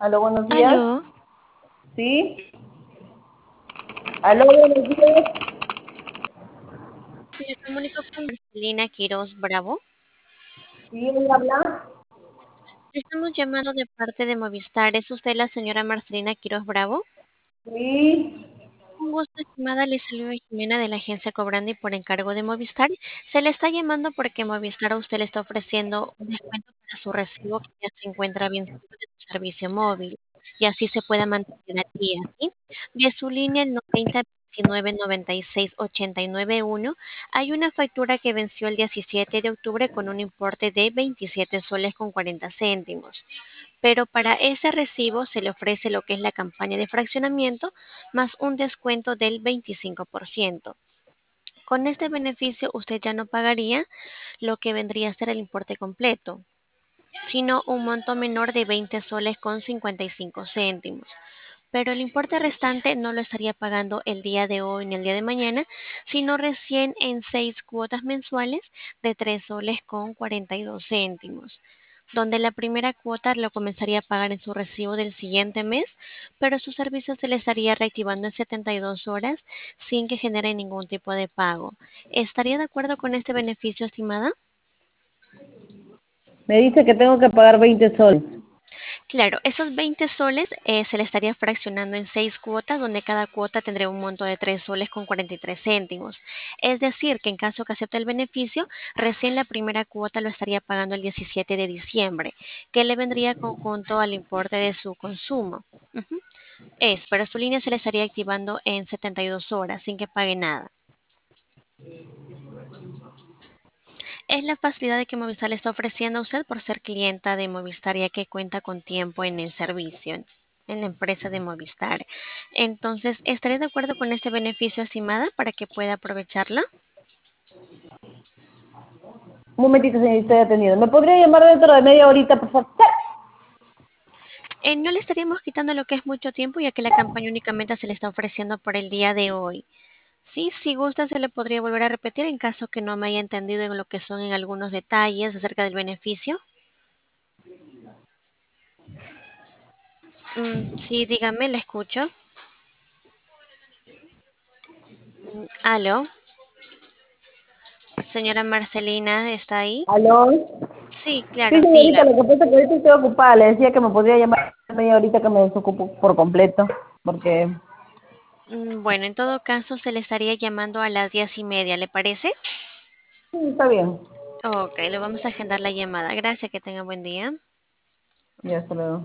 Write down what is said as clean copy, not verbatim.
Aló, buenos días. Aló, ¿Sí? Aló, buenos días. me comunico con Marcelina Quiroz Bravo. ¿Sí? ¿Quién habla? Estamos llamando de parte de Movistar. ¿Es usted la señora Marcelina Quiroz Bravo? Sí. Un gusto, estimada. Le saluda Jimena de la agencia Cobrandi por encargo de Movistar. Se le está llamando porque Movistar a usted le está ofreciendo un descuento para su recibo que ya se encuentra vencido de su servicio móvil y así se pueda mantener al día, ¿sí? De su línea el 90 29 96 89 1 hay una factura que venció el 17 de octubre con un importe de 27 soles con 40 céntimos. Pero para ese recibo se le ofrece lo que es la campaña de fraccionamiento más un descuento del 25%. Con este beneficio usted ya no pagaría lo que vendría a ser el importe completo, sino un monto menor de 20 soles con 55 céntimos. Pero el importe restante no lo estaría pagando el día de hoy ni el día de mañana, sino recién en 6 cuotas mensuales de 3 soles con 42 céntimos, donde la primera cuota lo comenzaría a pagar en su recibo del siguiente mes, pero su servicio se le estaría reactivando en 72 horas sin que genere ningún tipo de pago. ¿Estaría de acuerdo con este beneficio, estimada? Me dice que tengo que pagar 20 soles. Claro, esos 20 soles se le estaría fraccionando en 6 cuotas, donde cada cuota tendría un monto de 3 soles con 43 céntimos. Es decir, que en caso que acepte el beneficio, recién la primera cuota lo estaría pagando el 17 de diciembre, que le vendría conjunto al importe de su consumo. Ujú. Pero su línea se le estaría activando en 72 horas sin que pague nada. Es la facilidad de que Movistar le está ofreciendo a usted por ser clienta de Movistar, ya que cuenta con tiempo en el servicio, en la empresa de Movistar. Entonces, ¿estaría de acuerdo con este beneficio, estimada, para que pueda aprovecharla? Un momentito, señor, estoy atendido. ¿Me podría llamar dentro de media horita, por favor? No le estaríamos quitando lo que es mucho tiempo, ya que la campaña únicamente se le está ofreciendo por el día de hoy. Sí, si gusta, se le podría volver a repetir en caso que no me haya entendido en lo que son en algunos detalles acerca del beneficio. Sí, dígame, le escucho. Aló, señora Marcelina, ¿está ahí? ¿Aló? Sí, Sí, claro, señorita, diga. lo que pasa es que ahorita estoy ocupada. Le decía que me podría llamar media horita que me desocupo por completo. Porque... Bueno, en todo caso se le estaría llamando a las 10:30, ¿le parece? Sí, está bien. Ok, le vamos a agendar la llamada. Gracias, que tenga buen día. Ya, hasta luego.